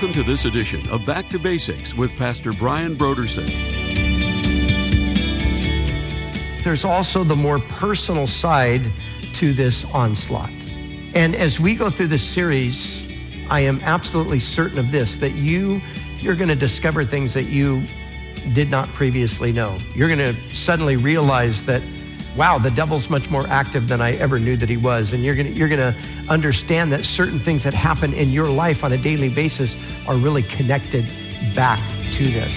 Welcome to this edition of Back to Basics with Pastor Brian Brodersen. There's also the more personal side to this onslaught. And as we go through this series, I am absolutely certain of this, that you're going to discover things that you did not previously know. You're going to suddenly realize that, wow, the devil's much more active than I ever knew that he was. And you're going to understand that certain things that happen in your life on a daily basis are really connected back to this.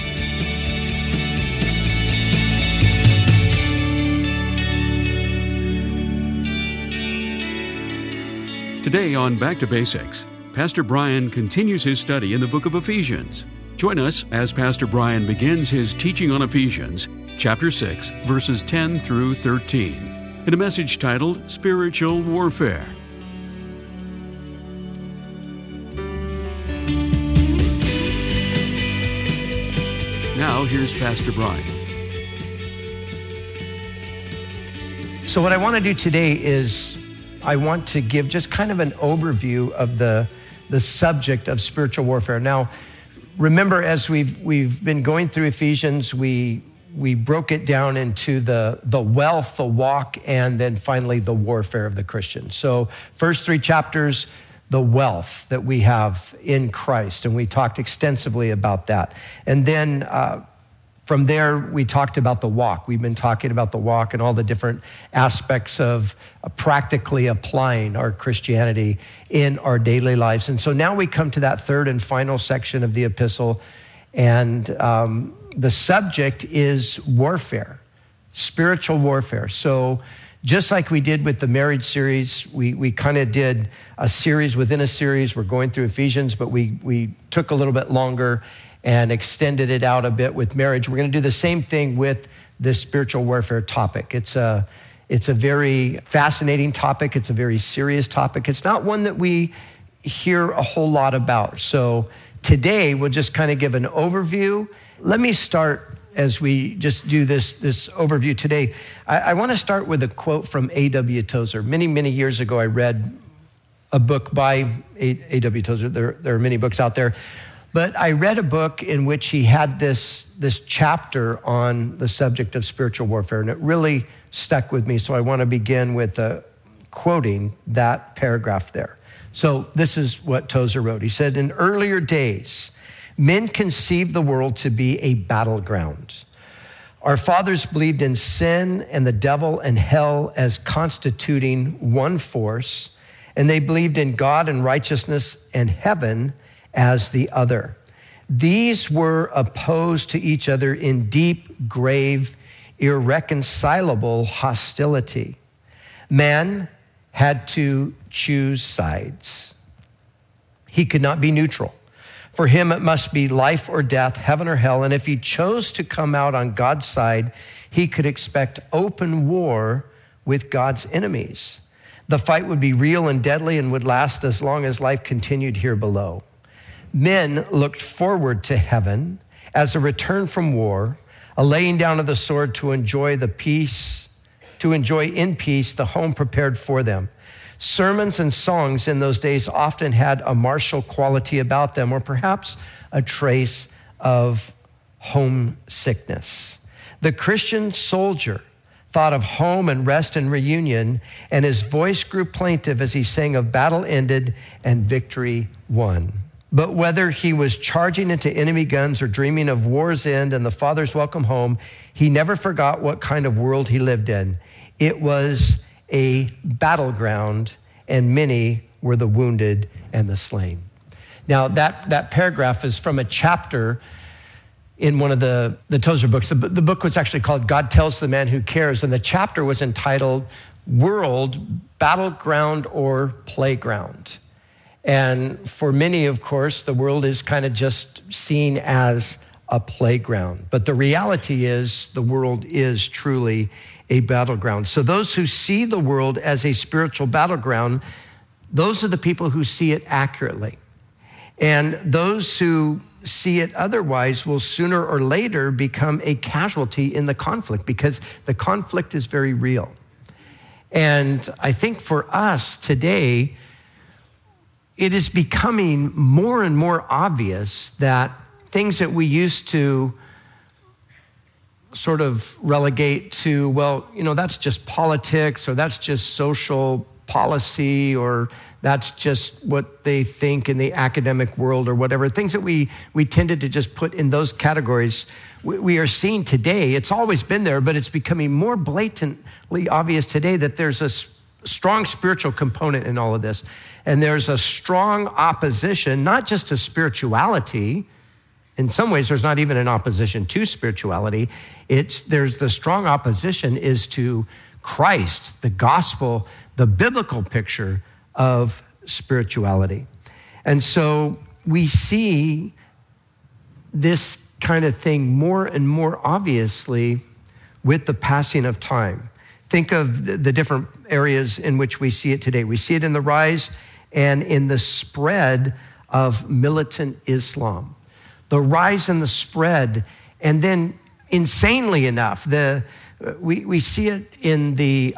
Today on Back to Basics, Pastor Brian continues his study in the book of Ephesians. Join us as Pastor Brian begins his teaching on Ephesians, chapter 6, verses 10 through 13, in a message titled Spiritual Warfare. Now, here's Pastor Brian. So what I want to do today is I want to give just kind of an overview of the subject of spiritual warfare. Now, remember, as we've been going through Ephesians, we broke it down into the wealth, the walk, and then finally the warfare of the Christian. So first 3 chapters, the wealth that we have in Christ, and we talked extensively about that. And then from there, we talked about the walk. We've been talking about the walk and all the different aspects of practically applying our Christianity in our daily lives. And so now we come to that third and final section of the epistle, and the subject is warfare, spiritual warfare. So just like we did with the marriage series, we kind of did a series within a series. We're going through Ephesians, but we took a little bit longer and extended it out a bit with marriage. We're going to do the same thing with this spiritual warfare topic. It's a very fascinating topic. It's a very serious topic. It's not one that we hear a whole lot about. So today, we'll just kind of give an overview. Let me start as we just do this overview today. I want to start with a quote from A.W. Tozer. Many, many years ago, I read a book by A.W. Tozer. There are many books out there. But I read a book in which he had this chapter on the subject of spiritual warfare, and it really stuck with me. So I want to begin with quoting that paragraph there. So this is what Tozer wrote. He said, "In earlier days, men conceived the world to be a battleground. Our fathers believed in sin and the devil and hell as constituting one force, and they believed in God and righteousness and heaven as the other. These were opposed to each other in deep, grave, irreconcilable hostility. Man had to choose sides. He could not be neutral. For him, it must be life or death, heaven or hell. And if he chose to come out on God's side, he could expect open war with God's enemies. The fight would be real and deadly and would last as long as life continued here below. Men looked forward to heaven as a return from war, a laying down of the sword to enjoy in peace the home prepared for them. Sermons and songs in those days often had a martial quality about them, or perhaps a trace of homesickness. The Christian soldier thought of home and rest and reunion, and his voice grew plaintive as he sang of battle ended and victory won. But whether he was charging into enemy guns or dreaming of war's end and the Father's welcome home, he never forgot what kind of world he lived in. It was a battleground, and many were the wounded and the slain." Now, that paragraph is from a chapter in one of the Tozer books. The book was actually called God Tells the Man Who Cares, and the chapter was entitled World, Battleground, or Playground. And for many, of course, the world is kind of just seen as a playground. But the reality is the world is truly a battleground. So those who see the world as a spiritual battleground, those are the people who see it accurately. And those who see it otherwise will sooner or later become a casualty in the conflict, because the conflict is very real. And I think for us today, it is becoming more and more obvious that things that we used to sort of relegate to, well, that's just politics, or that's just social policy, or that's just what they think in the academic world or whatever. Things that we tended to just put in those categories. We are seeing today, it's always been there, but it's becoming more blatantly obvious today that there's a strong spiritual component in all of this. And there's a strong opposition, not just to spirituality. In some ways, there's not even an opposition to spirituality. There's the strong opposition is to Christ, the gospel, the biblical picture of spirituality. And so we see this kind of thing more and more obviously with the passing of time. Think of the different areas in which we see it today. We see it in the rise and in the spread of militant Islam. The rise and the spread, and then insanely enough, we see it in the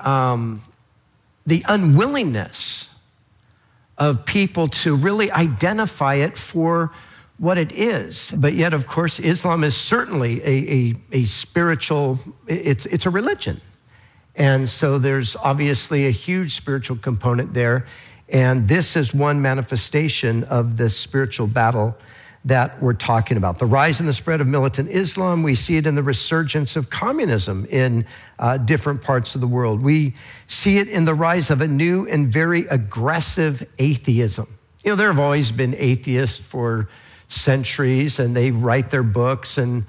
unwillingness of people to really identify it for what it is. But yet, of course, Islam is certainly a spiritual, it's a religion. And so there's obviously a huge spiritual component there. And this is one manifestation of this spiritual battle that we're talking about. The rise and the spread of militant Islam, we see it in the resurgence of communism in different parts of the world. We see it in the rise of a new and very aggressive atheism. There have always been atheists for centuries, and they write their books, and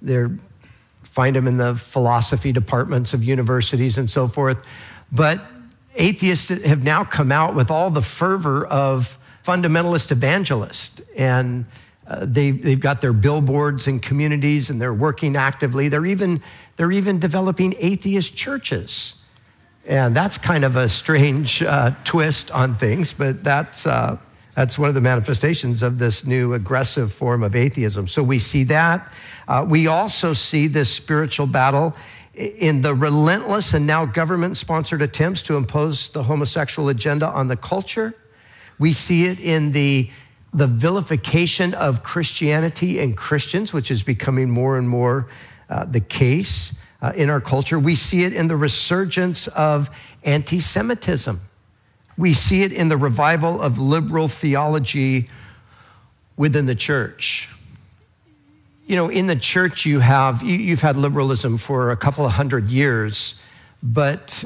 find them in the philosophy departments of universities and so forth. But atheists have now come out with all the fervor of fundamentalist evangelists, and they've got their billboards in communities, and they're working actively. They're even developing atheist churches, and that's kind of a strange twist on things. But that's one of the manifestations of this new aggressive form of atheism. So we see that. We also see this spiritual battle in the relentless and now government-sponsored attempts to impose the homosexual agenda on the culture. We see it in the vilification of Christianity and Christians, which is becoming more and more the case in our culture. We see it in the resurgence of anti-Semitism. We see it in the revival of liberal theology within the church. In the church you've had liberalism for a couple of hundred years, but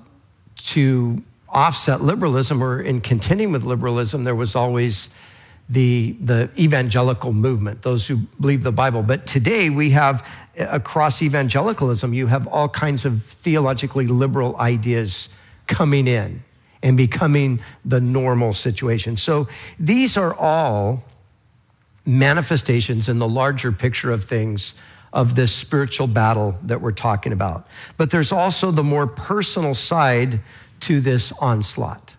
to offset liberalism, or in contending with liberalism, there was always the evangelical movement, those who believe the Bible. But today we have, across evangelicalism, you have all kinds of theologically liberal ideas coming in and becoming the normal situation. So these are all manifestations in the larger picture of things of this spiritual battle that we're talking about. But there's also the more personal side to this onslaught.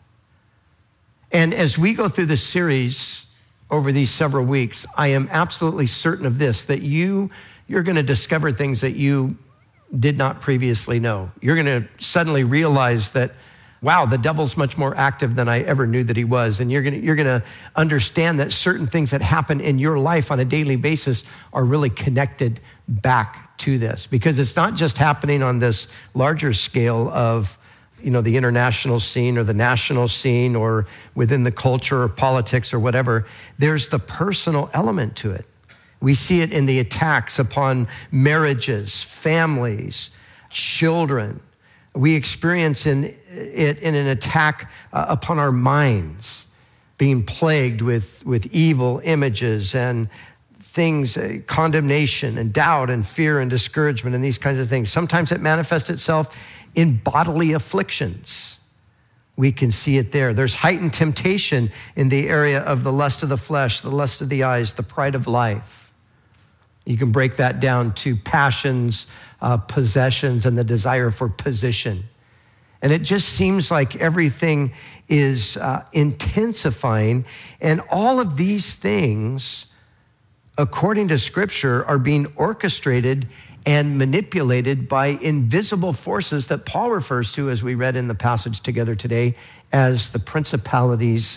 And as we go through this series over these several weeks, I am absolutely certain of this, that you're going to discover things that you did not previously know. You're going to suddenly realize that, wow, the devil's much more active than I ever knew that he was. And you're going to understand that certain things that happen in your life on a daily basis are really connected back to this, because it's not just happening on this larger scale of the international scene or the national scene or within the culture or politics or whatever. There's the personal element to it. We see it in the attacks upon marriages, families, children. We experience it in an attack upon our minds, being plagued with evil images and things, condemnation and doubt and fear and discouragement and these kinds of things. Sometimes it manifests itself in bodily afflictions. We can see it there. There's heightened temptation in the area of the lust of the flesh, the lust of the eyes, the pride of life. You can break that down to passions, possessions, and the desire for position. And it just seems like everything is intensifying. And all of these things, according to Scripture, are being orchestrated and manipulated by invisible forces that Paul refers to, as we read in the passage together today, as the principalities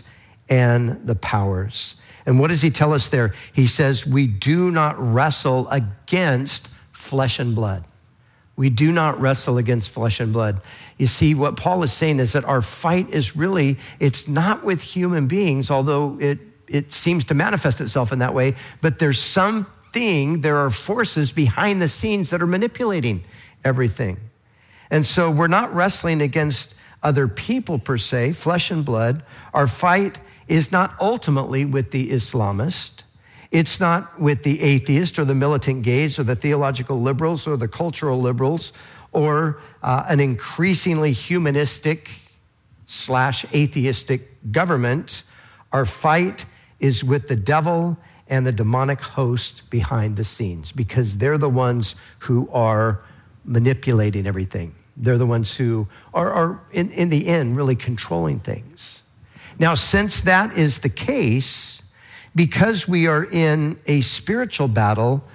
and the powers. And what does he tell us there? He says, we do not wrestle against flesh and blood. We do not wrestle against flesh and blood. You see, what Paul is saying is that our fight is really, it's not with human beings, although it seems to manifest itself in that way, but there are forces behind the scenes that are manipulating everything. And so we're not wrestling against other people per se, flesh and blood. Our fight is not ultimately with the Islamist. It's not with the atheist or the militant gays or the theological liberals or the cultural liberals or an increasingly humanistic / atheistic government. Our fight is with the devil and the demonic host behind the scenes, because they're the ones who are manipulating everything. They're the ones who are in the end, really controlling things. Now, since that is the case, because we are in a spiritual battle,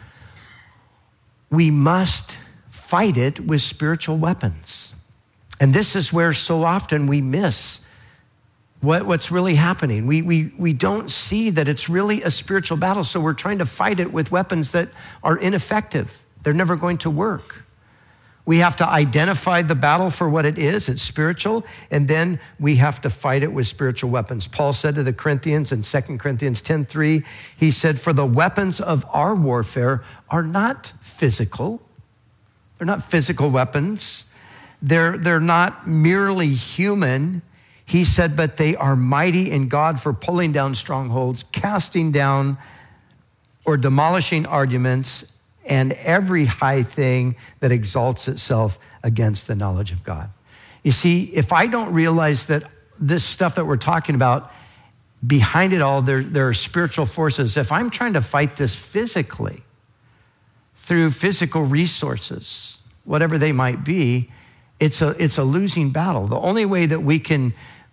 we must fight it with spiritual weapons. And this is where so often we miss what's really happening. We don't see that it's really a spiritual battle, so we're trying to fight it with weapons that are ineffective. They're never going to work. We have to identify the battle for what it is. It's spiritual, and then we have to fight it with spiritual weapons. Paul said to the Corinthians in 2 Corinthians 10:3, he said, for the weapons of our warfare are not physical. They're not physical weapons. They're not merely human. He said, but they are mighty in God for pulling down strongholds, casting down or demolishing arguments, and every high thing that exalts itself against the knowledge of God. You see, if I don't realize that this stuff that we're talking about, behind it all, there are spiritual forces. If I'm trying to fight this physically, through physical resources, whatever they might be, it's a losing battle. The only way that we can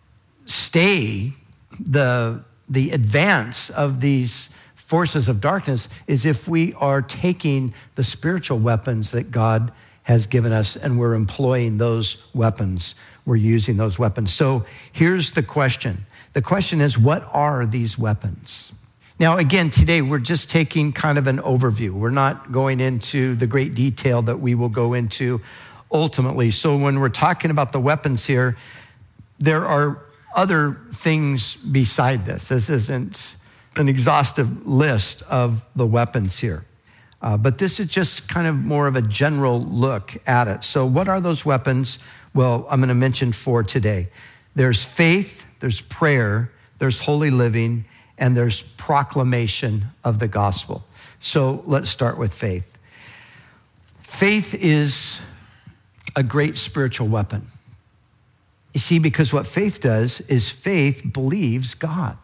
stay the advance of these forces of darkness is if we are taking the spiritual weapons that God has given us and we're employing those weapons. We're using those weapons. So here's the question. The question is, what are these weapons? Now, again, today we're just taking kind of an overview. We're not going into the great detail that we will go into ultimately. So when we're talking about the weapons here, there are other things beside this. This isn't an exhaustive list of the weapons here. But this is just kind of more of a general look at it. So what are those weapons? Well, I'm going to mention 4 today. There's faith, there's prayer, there's holy living, and there's proclamation of the gospel. So let's start with faith. Faith is a great spiritual weapon. You see, because what faith does is faith believes God.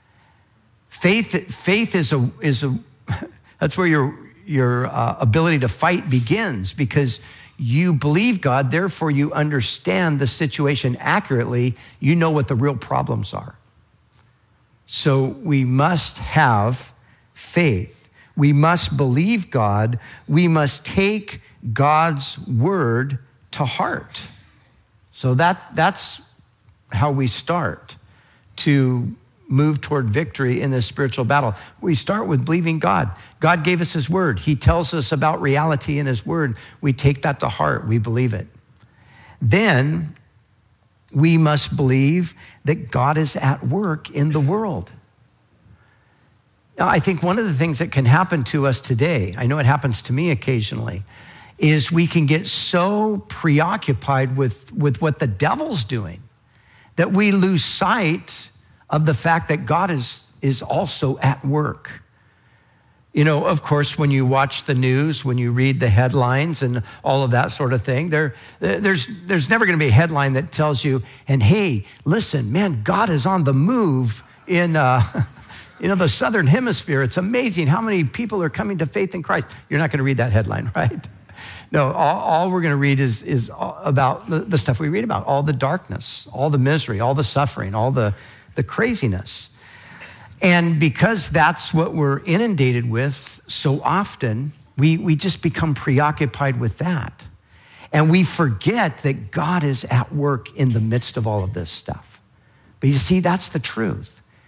Faith is a that's where your ability to fight begins, because you believe God, therefore you understand the situation accurately. You know what the real problems are. So we must have faith. We must believe God. We must take God's word to heart. So that's how we start to move toward victory in this spiritual battle. We start with believing God. God gave us his word. He tells us about reality in his word. We take that to heart. We believe it. Then we must believe that God is at work in the world. Now, I think one of the things that can happen to us today, I know it happens to me occasionally, is we can get so preoccupied with what the devil's doing that we lose sight of the fact that God is also at work. You know, of course, when you watch the news, when you read the headlines and all of that sort of thing, there's never going to be a headline that tells you, and hey, listen, man, God is on the move in the Southern Hemisphere. It's amazing how many people are coming to faith in Christ. You're not going to read that headline, right? No, all we're going to read is about the stuff we read about, all the darkness, all the misery, all the suffering, all the craziness. And because that's what we're inundated with so often, we just become preoccupied with that. And we forget that God is at work in the midst of all of this stuff. But you see, that's the truth.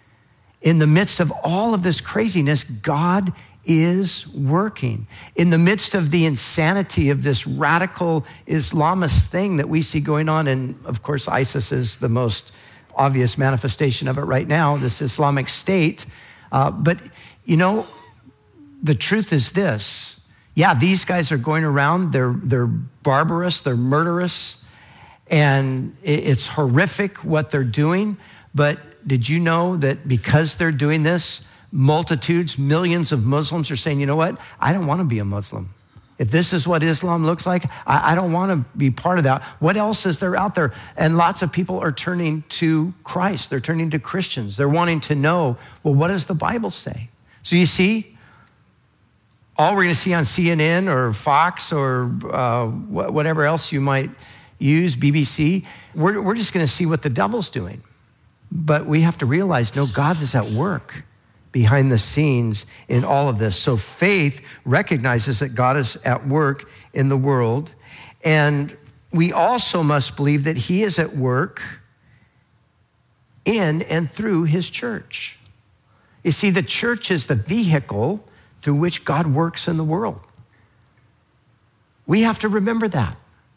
In the midst of all of this craziness, God is working. In the midst of the insanity of this radical Islamist thing that we see going on, and of course ISIS is the most obvious manifestation of it right now, this Islamic State. But you know, the truth is this. Yeah, these guys are going around, they're barbarous, they're murderous, and it's horrific what they're doing. But did you know that because they're doing this, multitudes, millions of Muslims are saying, you know what? I don't want to be a Muslim. If this is what Islam looks like, I don't want to be part of that. What else is there out there? And lots of people are turning to Christ. They're turning to Christians. They're wanting to know, well, what does the Bible say? So you see, all we're going to see on CNN or Fox or whatever else you might use, BBC, we're just going to see what the devil's doing. But we have to realize, no, God is at work behind the scenes in all of this. So faith recognizes that God is at work in the world. And we also must believe that he is at work in and through his church. You see, the church is the vehicle through which God works in the world. We have to remember that.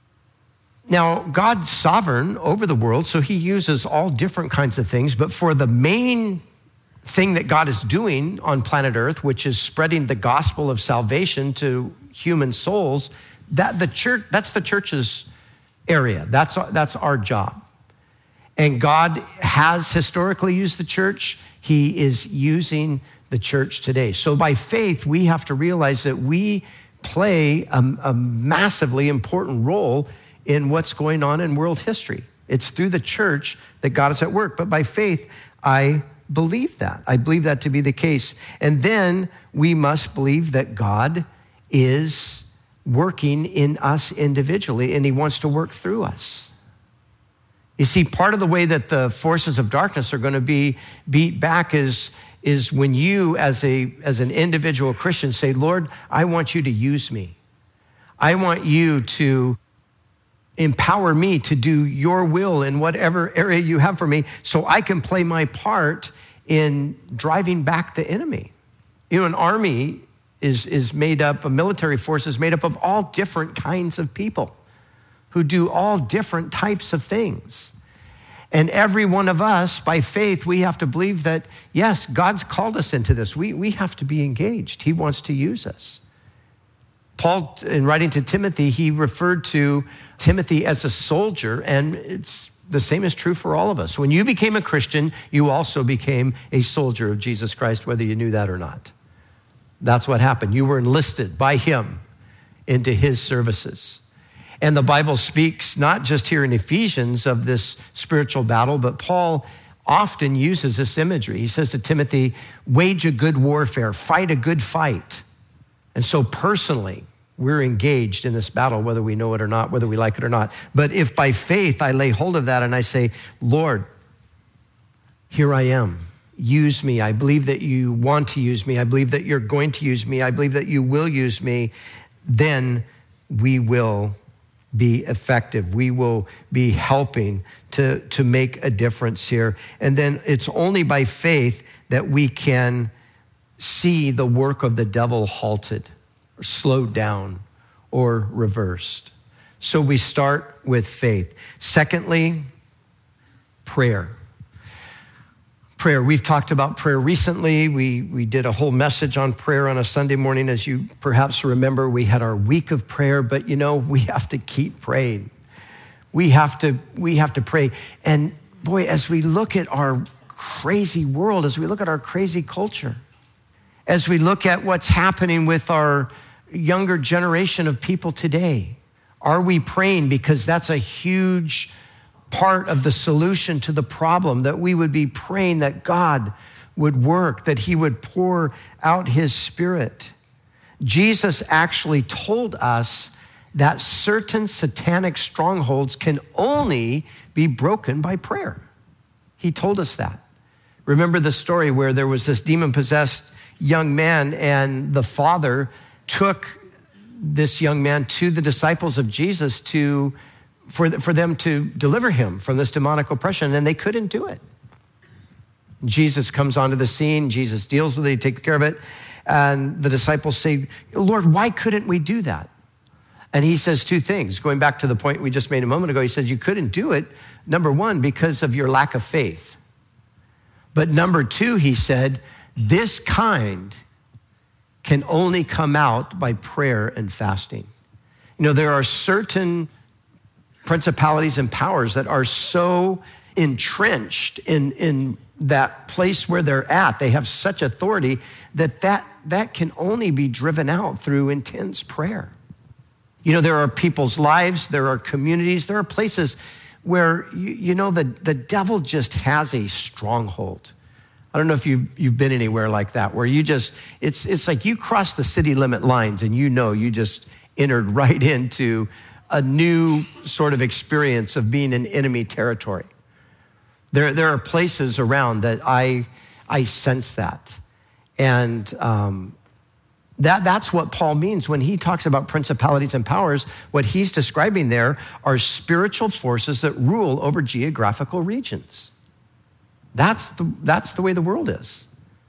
Now, God's sovereign over the world, so he uses all different kinds of things, but for the main thing that God is doing on planet Earth, which is spreading the gospel of salvation to human souls, that's the church's area. That's our job. And God has historically used the church. He is using the church today. So by faith, we have to realize that we play a massively important role in what's going on in world history. It's through the church that God is at work. But by faith, I believe that. I believe that to be the case. And then we must believe that God is working in us individually, and he wants to work through us. You see, part of the way that the forces of darkness are going to be beat back is when you, as an individual Christian, say, Lord, I want you to use me. I want you to empower me to do your will in whatever area you have for me so I can play my part in driving back the enemy. You know, an army is made up, a military force is made up of all different kinds of people who do all different types of things. And every one of us, by faith, we have to believe that, yes, God's called us into this. We have to be engaged. He wants to use us. Paul, in writing to Timothy, he referred to Timothy as a soldier, and it's the same is true for all of us. When you became a Christian, you also became a soldier of Jesus Christ, whether you knew that or not. That's what happened. You were enlisted by him into his services. And the Bible speaks not just here in Ephesians of this spiritual battle, but Paul often uses this imagery. He says to Timothy, wage a good warfare, fight a good fight. And so personally, we're engaged in this battle, whether we know it or not, whether we like it or not. But if by faith I lay hold of that and I say, Lord, here I am. Use me. I believe that you want to use me. I believe that you're going to use me. I believe that you will use me. Then we will be effective. We will be helping to make a difference here. And then it's only by faith that we can see the work of the devil halted or slowed down or reversed. So we start with faith. Secondly, prayer. Prayer. We've talked about prayer recently. We did a whole message on prayer on a Sunday morning. As you perhaps remember, we had our week of prayer, but you know, we have to keep praying. We have to pray. And boy, as we look at our crazy world, as we look at our crazy culture, as we look at what's happening with our younger generation of people today, are we praying? Because that's a huge part of the solution to the problem, that we would be praying that God would work, that he would pour out his Spirit. Jesus actually told us that certain satanic strongholds can only be broken by prayer. He told us that. Remember the story where there was this demon-possessed young man, and the father took this young man to the disciples of Jesus for them to deliver him from this demonic oppression, and they couldn't do it. Jesus comes onto the scene. Jesus deals with it. He takes care of it. And the disciples say, Lord, why couldn't we do that? And he says two things. Going back to the point we just made a moment ago, he said you couldn't do it, number one, because of your lack of faith. But number two, he said, this kind can only come out by prayer and fasting. You know, there are certain principalities and powers that are so entrenched in that place where they're at. They have such authority that can only be driven out through intense prayer. You know, there are people's lives, there are communities, there are places where, the devil just has a stronghold. I don't know if you've been anywhere like that, where it's like you cross the city limit lines and you just entered right into a new sort of experience of being in enemy territory. There are places around that I sense that. And that's what Paul means when he talks about principalities and powers. What he's describing there are spiritual forces that rule over geographical regions. That's the way the world is.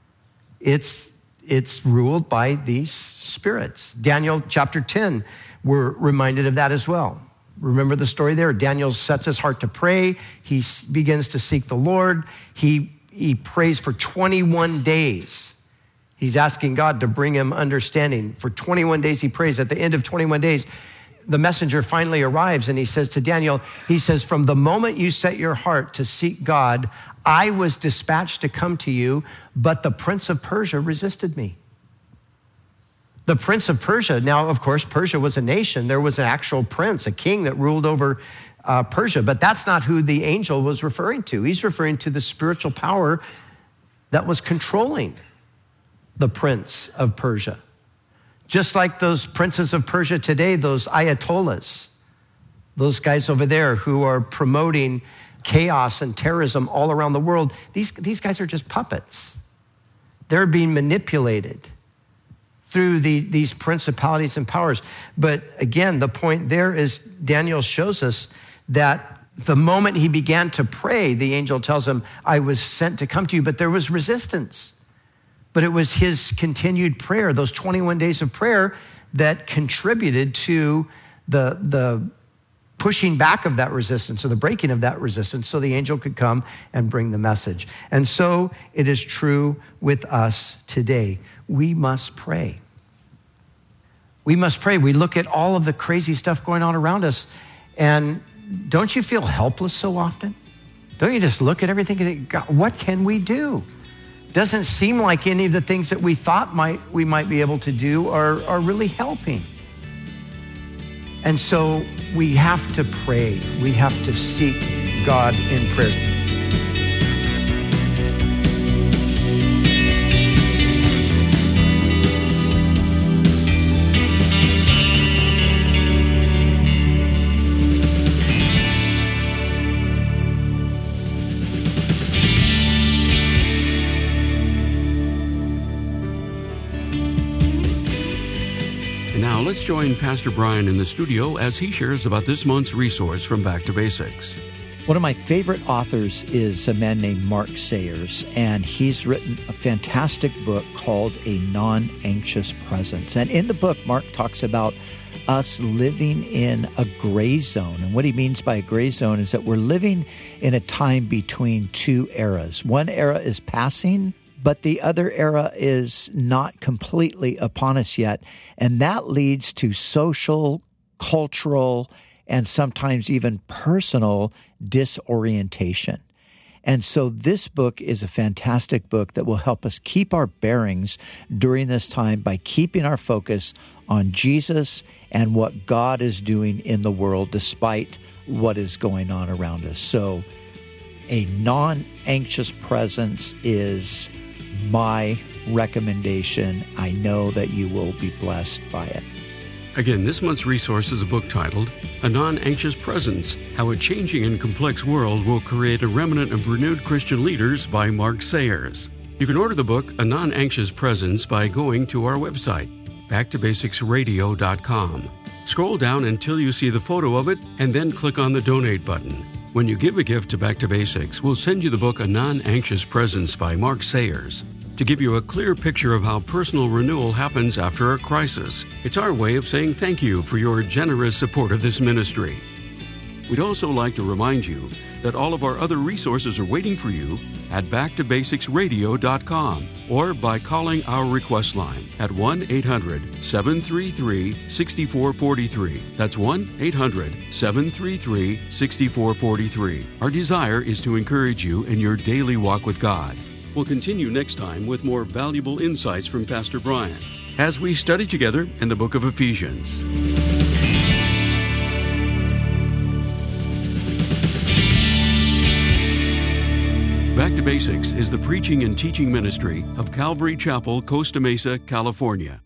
It's ruled by these spirits. Daniel chapter 10, we're reminded of that as well. Remember the story there? Daniel sets his heart to pray. He begins to seek the Lord. He prays for 21 days. He's asking God to bring him understanding. For 21 days he prays. At the end of 21 days, the messenger finally arrives and he says to Daniel, he says, from the moment you set your heart to seek God, I was dispatched to come to you, but the prince of Persia resisted me. The prince of Persia, now, of course, Persia was a nation. There was an actual prince, a king that ruled over Persia, but that's not who the angel was referring to. He's referring to the spiritual power that was controlling the prince of Persia. Just like those princes of Persia today, those ayatollahs, those guys over there who are promoting chaos and terrorism all around the world, these guys are just puppets. They're being manipulated through these principalities and powers. But again, the point there is Daniel shows us that the moment he began to pray, the angel tells him, I was sent to come to you, but there was resistance. But it was his continued prayer, those 21 days of prayer, that contributed to the pushing back of that resistance, or the breaking of that resistance, so the angel could come and bring the message. And so it is true with us today. We must pray. We must pray. We look at all of the crazy stuff going on around us, and don't you feel helpless so often? Don't you just look at everything and think, God, what can we do? Doesn't seem like any of the things that we thought we might be able to do are really helping. And so we have to pray. We have to seek God in prayer. Now let's join Pastor Brian in the studio as he shares about this month's resource from Back to Basics. One of my favorite authors is a man named Mark Sayers, and he's written a fantastic book called A Non-Anxious Presence. And in the book, Mark talks about us living in a gray zone. And what he means by a gray zone is that we're living in a time between two eras. One era is passing, but the other era is not completely upon us yet. And that leads to social, cultural, and sometimes even personal disorientation. And so this book is a fantastic book that will help us keep our bearings during this time by keeping our focus on Jesus and what God is doing in the world despite what is going on around us. So A Non-Anxious Presence is my recommendation. I know that you will be blessed by it. Again, this month's resource is a book titled A Non-Anxious Presence, How a Changing and Complex World Will Create a Remnant of Renewed Christian Leaders by Mark Sayers. You can order the book A Non-Anxious Presence by going to our website, backtobasicsradio.com. Scroll down until you see the photo of it and then click on the donate button. When you give a gift to Back to Basics, we'll send you the book A Non-Anxious Presence by Mark Sayers to give you a clear picture of how personal renewal happens after a crisis. It's our way of saying thank you for your generous support of this ministry. We'd also like to remind you that all of our other resources are waiting for you at backtobasicsradio.com or by calling our request line at 1-800-733-6443. That's 1-800-733-6443. Our desire is to encourage you in your daily walk with God. We'll continue next time with more valuable insights from Pastor Brian as we study together in the book of Ephesians. Back to Basics is the preaching and teaching ministry of Calvary Chapel, Costa Mesa, California.